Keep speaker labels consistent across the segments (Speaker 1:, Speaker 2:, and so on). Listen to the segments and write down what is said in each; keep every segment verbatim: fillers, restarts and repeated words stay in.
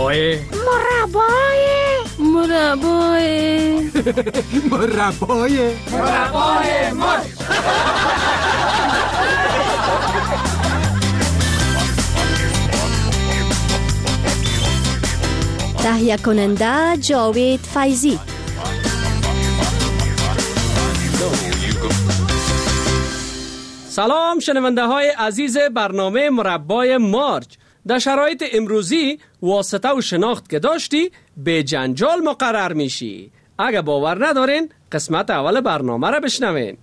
Speaker 1: مربای
Speaker 2: مربای
Speaker 3: مربای
Speaker 1: مربای
Speaker 4: مربای مرچ.
Speaker 5: تهیه کننده جاوید فیضی.
Speaker 6: سلام شنونده های عزیز برنامه مربای مارچ. در شرایط امروزی واسطه و شناخت که داشتی به جنجال مقرر میشی. اگه باور ندارین قسمت اول برنامه را بشنوین.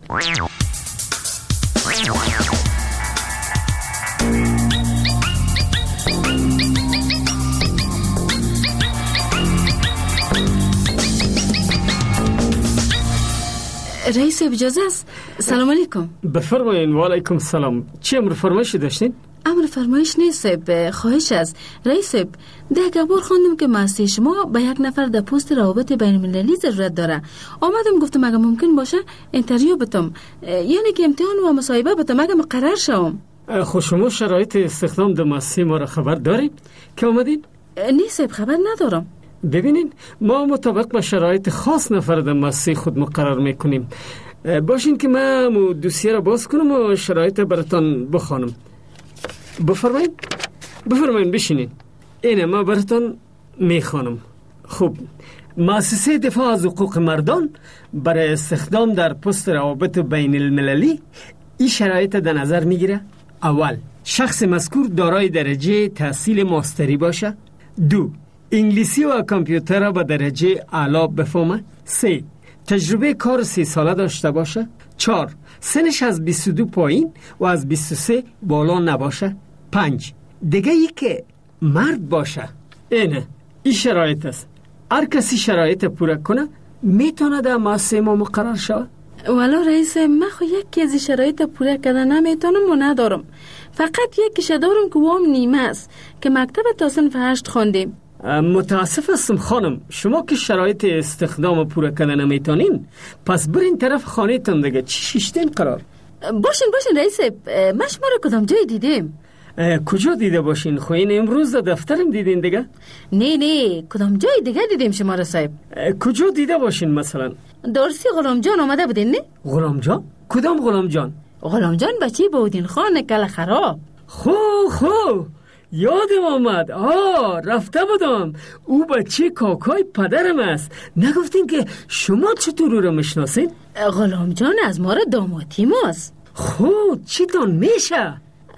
Speaker 3: رئیس اجازه است. سلام علیکم.
Speaker 7: بفرمایین. و علیکم السلام. چی امر فرمایشی داشتین؟
Speaker 3: امر فرمایش نیست، خواهش است. رئیس، ده گبار خوندم که ماسته شما به یک نفر در پست روابط بین المللی ضرورت داره. آمدم گفتم اگه ممکن باشه اینترویو بتم، یعنی که امتحان و مصاحبه بتم اگه مقرر شوم.
Speaker 7: خب شما شرایط استخدام در مؤسسه ما را خبر دارید که اومدین؟
Speaker 3: نیست، خبر ندارم.
Speaker 7: ببینین ما مطابق با شرایط خاص نفر در مؤسسه خود مقرر میکنیم. باشین که من دوسیه را باز کنم و شرایط براتان بخوانم. بفرمایید بفرمایید بشینید. اینه ما براتان میخوانم. خب، مؤسسه دفاع از حقوق مردان برای استخدام در پست روابط بین المللی این شرایط در نظر میگیره. اول، شخص مذکور دارای درجه تحصیل ماستری باشه. دو، انگلیسی و کامپیوتر را به درجه اعلی بفهمه. سه، تجربه کار سی ساله داشته باشه. چهار، سنش از بیست و دو پایین و از بیست و سه بالا نباشه. پنج، دیگه ای که مرد باشه. اینه این شرایط است. هر کسی شرایط پورا کنه میتونه در مؤسسه ما مقرر شود.
Speaker 3: والا رئیس، من خو یکی از شرایط پورا کردن نمیتونم و ندارم. فقط یکیش دارم که وام نیمه است که مکتب تا صنف هشت خوندیم.
Speaker 7: متاسف هستم خانم، شما که شرایط استخدام پورا کردن نمیتونین، پس برین طرف خانه تان دیگه. چی شیشتین قرار؟
Speaker 3: باشین باشین رئیس، من شما رو کدام جای دیدیم؟
Speaker 7: کجا دیده باشین؟ خو این امروز در دفترم دیدین دیگه؟
Speaker 3: نه نه، کدام جای دیگه دیدیم شما رو صاحب.
Speaker 7: کجا دیده باشین مثلا؟
Speaker 3: درسی غلام جان آمده بودین نه؟
Speaker 7: غلام جان؟ کدام غلام جان؟
Speaker 3: غلام جان بچه بودین خان کل خراب.
Speaker 7: خو خو یادم آمد. آه رفته بودم. او بچه کاکای پدرم است. نگفتین که شما چطور او رو میشناسین؟
Speaker 3: غلام جان از ما را دامادی ماست.
Speaker 7: خود چی تان میشه؟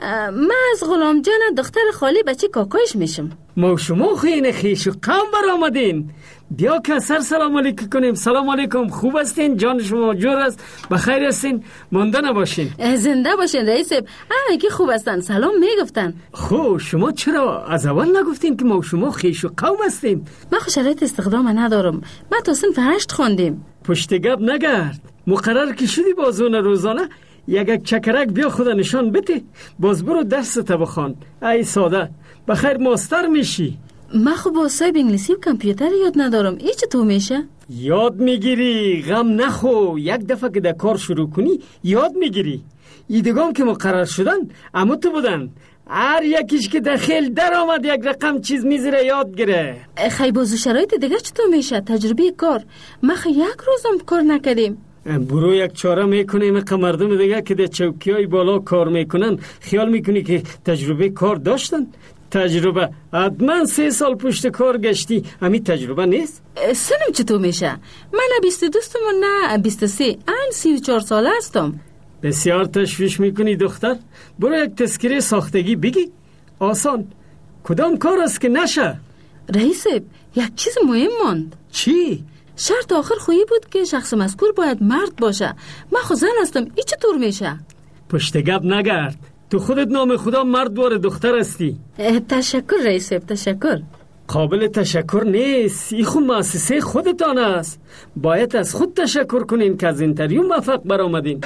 Speaker 3: من از غلام جان دختر خالی بچه کاکایش میشم.
Speaker 7: ما شما خیلی خیش و قوم بر آمدین. بیا که سر سلام علیکم کنیم. سلام علیکم، خوب هستین؟ جان شما جور است؟ بخیر هستین؟ مانده نباشین.
Speaker 3: زنده باشین رئیس. همه که خوب هستن، سلام میگفتن.
Speaker 7: خب شما چرا از اول نگفتین که ما شما خیش و قوم هستیم؟
Speaker 3: من خو شرایط استخدام ندارم. من تا صنف هشت خوندیم.
Speaker 7: پشت گپ نگرد. مقرر که شدی بازون روزانه یک چکرک بیا خدا نشان بده. باز برو درس تا بخوان. ای ساده، بخیر ماستر میشی.
Speaker 3: من خب با صاحب انگلیسی و کامپیوتر یاد ندارم. ای چطور میشه؟
Speaker 7: یاد میگیری، غم نخو. یک دفعه که در کار شروع کنی یاد میگیری. ایدگام که مقرر شدن اما تو بودن، هر یکیش که داخل در آمد یک رقم چیز میذاره یاد گره.
Speaker 3: خیلی بازو شرایط دیگه چطور میشه؟ تجربه کار ما خیلی یک روزم کار نکردیم.
Speaker 7: برو یک چاره میکنیم که مردم دیگه که در چوکی های بالا کار میکنن خیال میکنی که تجربه کار داشتن. تجربه حتما سه سال پشت کار گشتی، همین تجربه نیست؟
Speaker 3: سنم چطور میشه؟ من نه بیست و دوستم و نه بیست و سه، این سی و چار ساله هستم.
Speaker 7: بسیار تشویش میکنی دختر. برو یک تذکره ساختگی بگی. آسان. کدام کار است که نشه؟
Speaker 3: رئیس، یک چیز مهم ماند.
Speaker 7: چی؟
Speaker 3: شرط آخر خویی بود که شخص مذکور باید مرد باشه. من خود زن هستم، ای چطور میشه؟
Speaker 7: پشت گپ نگرد. تو خودت نام خدا مرد وار دختر هستی.
Speaker 3: تشکر رئیس، تشکر.
Speaker 7: قابل تشکر نیست. این خود مؤسسه خودتان است. باید از خود تشکر کنین که از اینترویو موفق برآمدین.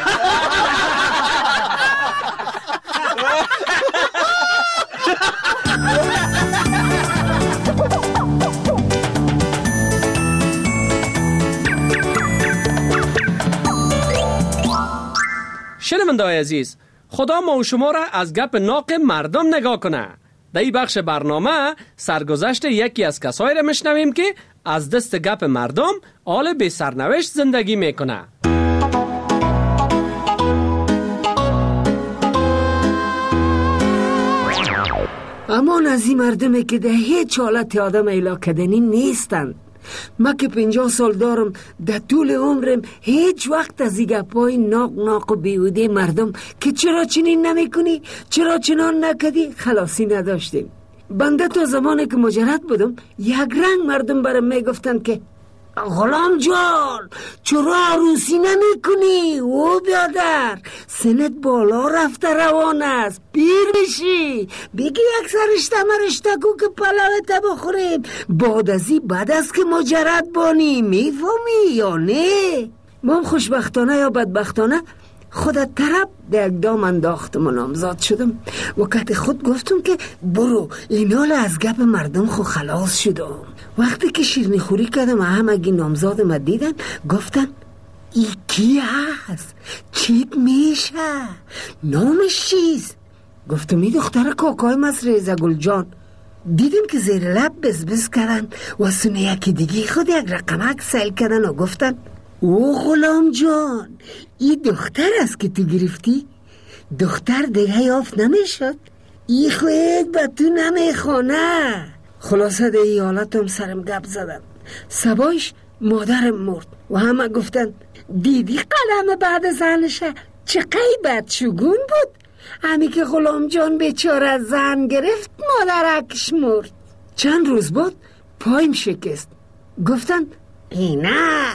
Speaker 6: شنونده‌های عزیز، خدا ما و شما را از گپ ناق مردم نگاه کنه. در این بخش برنامه سرگذشت یکی از کسایی را میشنویم که از دست گپ مردم حال به سرنوشت زندگی میکنه.
Speaker 1: امان از این مردمه که ده هیچ حالت آدم ایلا کدنی نیستن. ما که پنجاه سال دارم، در طول عمرم هیچ وقت از این گپای ناق ناق و بیهوده مردم که چرا چنین نمی کنی، چرا چنان نکدی خلاصی نداشتیم. بنده تا زمانی که مجرد بودم یک رنگ مردم برام می گفتن که غلام جان چرا عروسی نمی کنی؟ او بیادر سنت بالا رفته روان است، پیر میشی، بگی یک سرشته مرشته کو که پلوته بخوریم، بعد ازی بعد است که مجرد بانی. میفهمی یا نه؟ من خوشبختانه یا بدبختانه خودت طرف در یک دام انداختم و نامزاد شدم. وقت خود گفتم که برو اینال از گپ مردم خو خلاص شدم. وقتی که شیرنی خوری کردم همگی نامزاد ما دیدن، گفتن ای کی هست؟ چیت میشه؟ نامش چیست؟ گفتم ای دختر کاکایم از ریزه گل جان. دیدم که زیر لب بز بز کردن و سونه یکی دیگی خود یک رقمک سیل کردن و گفتن او غلام جان ای دختر است که تو گرفتی؟ دختر دیگه یافت نمیشد؟ ای خود به تو نمیخونه. خلاصه ده ای حالتم سرم گپ زدن. سبایش مادرم مرد و همه گفتن دیدی قلم بعد زنشه چه قیبت شگون بود؟ همی که غلام جان بیچاره زن گرفت مادرکش مرد. چند روز بعد پایم شکست. گفتن اینا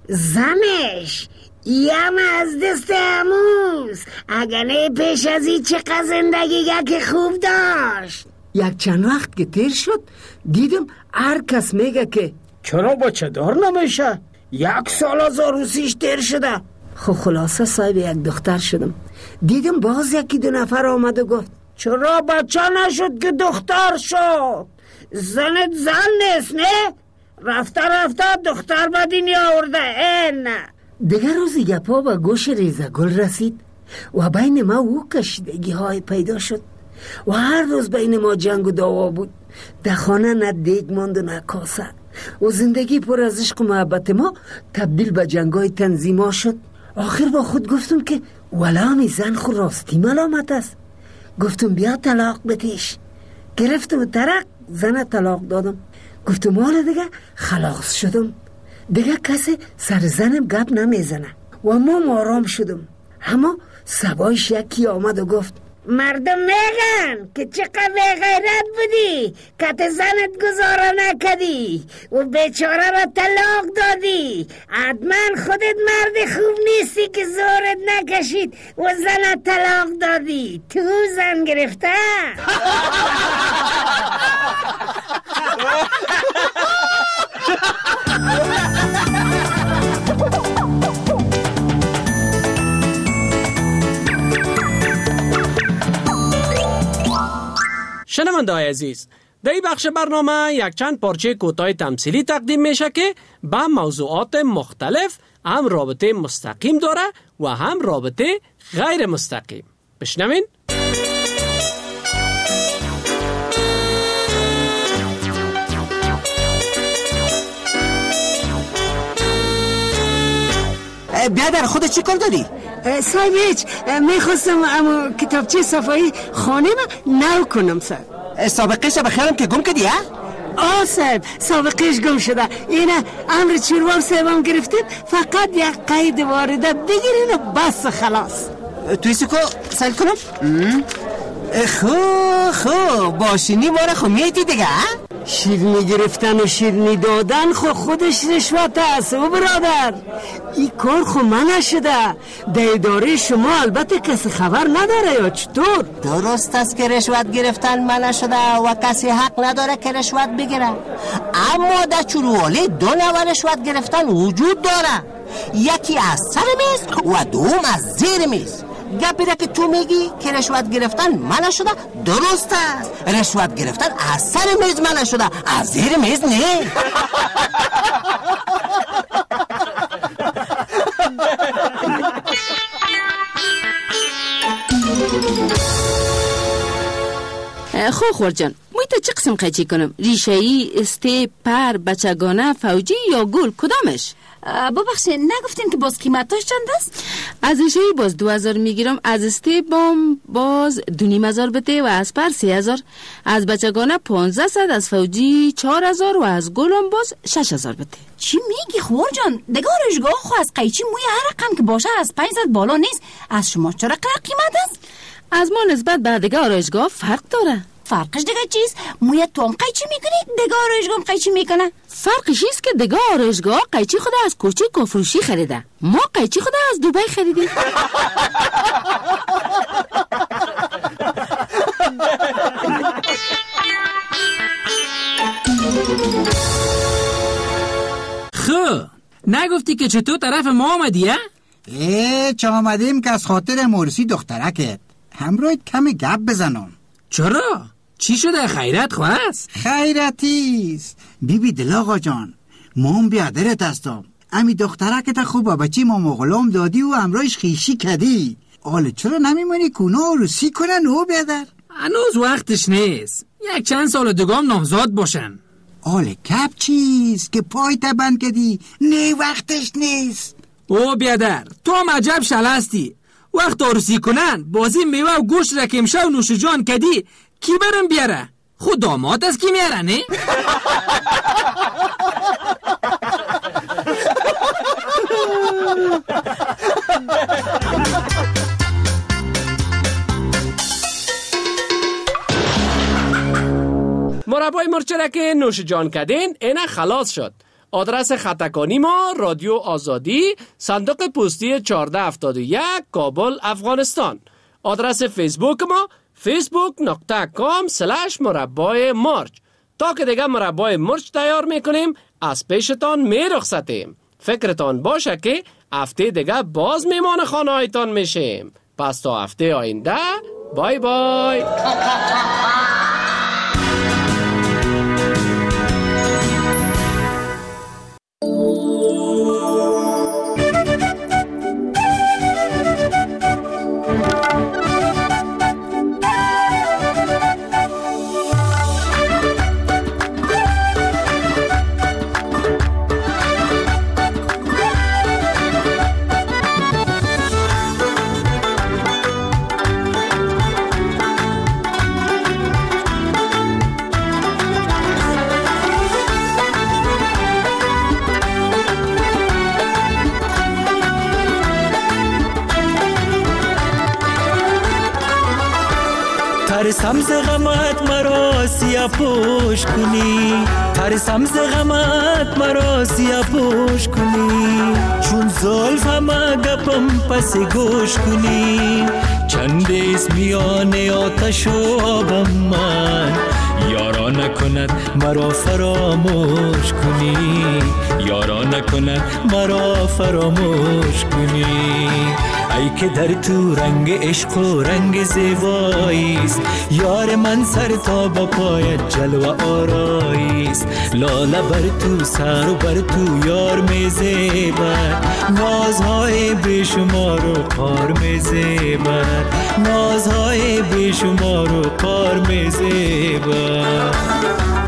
Speaker 1: زنش یم از دست اموز، اگرنه پیش از این چقدر زندگی که خوب داشت. یک چند وقت که تیر شد دیدم هر کس میگه که چرا بچه دار نمیشه، یک سال از عروسیش تیر شده. خب خلاصه صاحب یک دختر شدم. دیدم باز یکی دو نفر آمد و گفت چرا بچه نشد که دختر شد؟ زنت زن نیست نه؟ رفته رفته دختر به دنیا آورده. ای نه. دیگر روزی گپا به گوش ریزه گل رسید و بین ما او کشیدگی های پیدا شد و هر روز بین ما جنگ و دعوا بود. در خانه نه دیگ ماند و نه کاسه و زندگی پر از عشق و محبت ما تبدیل به جنگای تنظیما شد. آخر با خود گفتم که ولامی زن خود راستی ملامت است. گفتم بیا طلاق بتیش. گرفتم ترق زن طلاق دادم. گفتم حالا دیگه خلاص شدم، دیگه کسی سر زنم گپ نمیزنه و ما آرام شدم. اما سبایش یکی آمد و گفت مردم میگن که چقدر غیرت بودی که ت زنت گزاره نکدی و بیچاره را طلاق دادی. حتما خودت مرد خوب نیستی که زورت نکشید و زنت طلاق دادی. تو زن گرفته.
Speaker 6: شنونده‌های عزیز، در این بخش برنامه یک چند پارچه کوتاه تمثیلی تقدیم میشه که با موضوعات مختلف هم رابطه مستقیم داره و هم رابطه غیر مستقیم. بشنوین.
Speaker 2: بیادر خودت چی کار داری؟
Speaker 1: صاحب هیچ میخواستم اما کتابچه صفایی خانه ما نو کنم صاحب.
Speaker 2: سابقه شب خیالم که گم کردی ها؟
Speaker 1: آه صاحب سابقهش گم شده. اینه امر چیروار صاحبم گرفتید فقط یک قید وارده بگیرین و بس خلاص.
Speaker 2: توی سکو سل کنم؟ خو خو باشینی ما را خو میتی دیگه ها؟
Speaker 1: شیرنی گرفتن و شیرنی دادن خو خودش رشوت است و برادر. این کار خو من نشده. در اداره شما البته کسی خبر نداره یا چطور؟
Speaker 2: درست است که رشوت گرفتن من نشده و کسی حق نداره که رشوت بگیره، اما در چرووالی دو نوع رشوت گرفتن وجود داره، یکی از سر میز و دوم از زیر میز. گپی را که تو میگی که رشوت گرفتن منع شده درست است. رشوت گرفتن از سر میز منع شده، از زیر میز نه.
Speaker 3: خو خور جان مویتا چه قسم قیچی کنم؟ ریشه‌ای، استیپ، پر، بچگانه، فوجی یا گل کدامش؟
Speaker 8: ببخشید نگفتین که باز قیمتاش چند است؟
Speaker 3: از ریشه‌ای باز دو هزار میگیرم، از استیپ بام باز دو نیم هزار بده و از پر سی هزار، از بچگانه پانزده صد، از فوجی چهار هزار و از گلم باز شش هزار بده.
Speaker 8: چی میگی خور جان؟ دیگه آرایشگاه خو از قیچی موی هر رقم که باشه از پنجصد بالا نیست. از شما چرا قیمت است؟
Speaker 3: از ما نسبت به دیگه آرایشگاه فرق داره.
Speaker 8: فرقش دیگه چیست؟ موی تو هم قیچی میکنی دیگه آرایشگاه هم قیچی میکنه.
Speaker 3: فرقش ایست که دیگه آرایشگاه قیچی خود از کوچه کفروشی خریده، ما قیچی خود از دبی خریدیم.
Speaker 9: خو نگفتی که چطور طرف ما آمدی؟
Speaker 10: ای چه آمدیم که از خاطر مرسی دخترکت همراه کمی گپ بزنم.
Speaker 9: چرا؟ چی شده؟ خیرت خواست؟
Speaker 10: خیرتیست بی بی دل آقا جان، ما هم بیادرت هستم. امی دخترکت خوب بچی ما مغلام دادی و همراهش خیشی کدی. آله چرا نمیمونی کونا رو سی کنن او بیادر؟
Speaker 9: هنوز وقتش نیست، یک چند سال دگام نامزاد باشن.
Speaker 10: آله کپ چیست که پای تبند کدی؟ نه وقتش نیست.
Speaker 9: او بیادر تو هم عجب شلستی، وقت عروسی کنن بازی میوه و گوشت را که امشب نوش جان کدی کی برم بیاره؟ خود داماد از کی میاره نه؟
Speaker 6: مربای مرچرک نوش جان کدین اینه خلاص شد. آدرس خطکانی ما رادیو آزادی، صندوق پستی چهارده هفتاد و یک، کابل، افغانستان. آدرس فیسبوک ما فیسبوک نقطه کام سلش مربای مرچ. تا که دیگه مربای مرچ تیار میکنیم از پیشتان میرخصتیم. فکرتان باشه که هفته دیگه باز میمان خانه هایتان میشیم. پس تا هفته آینده بای بای.
Speaker 11: ترسم ز غمت مرا سیاه پوش کنی، ترسم ز غمت مرا سیاه پوش کنی، چون زلف همه گپم پس گوش کنی. چند ایست میان آتش و آبم من، یارا نکند مرا فراموش کنی، یارا نکند مرا فراموش کنی. ای که در تو رنگ عشق و رنگ زیباییست، یار من سر تا با پایت جلوه آراییست. لاله بر تو سر و بر تو یار می زیبد، نازهای بیشمار و قار می زیبد، نازهای بیشمار و قار می زیبد.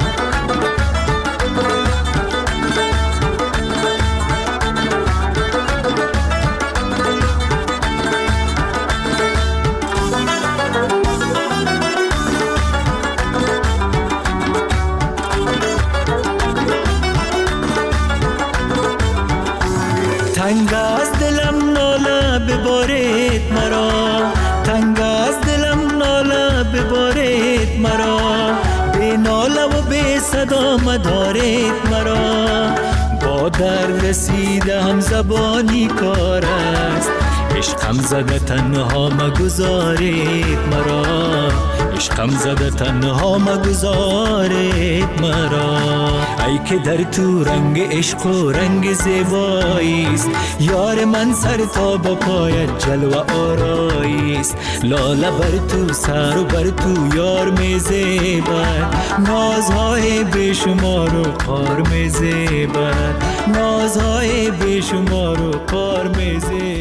Speaker 11: تنگ از دلم ناله ببارید مرا، تنگ از دلم ناله ببارید مرا، به ناله و به صدا مدارید مرا. با درد رسیده هم زبانی کار است، عشقم زده تنها مگذارید مرا، عشقم زده تنها مگذارید مرا. ای که در تو رنگ عشق و رنگ زیباییست، یار من سر تا با پایت جلوه آراییست. لاله بر تو سر و بر تو یار می زیبد، نازهای بیشمار و قار می زیبد، نازهای بیشمار و قار می زیبد.